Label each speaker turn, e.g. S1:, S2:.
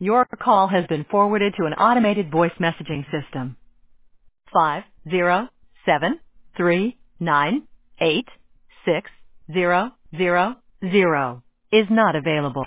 S1: Your call has been forwarded to an automated voice messaging system. 507-398-6000 is not available.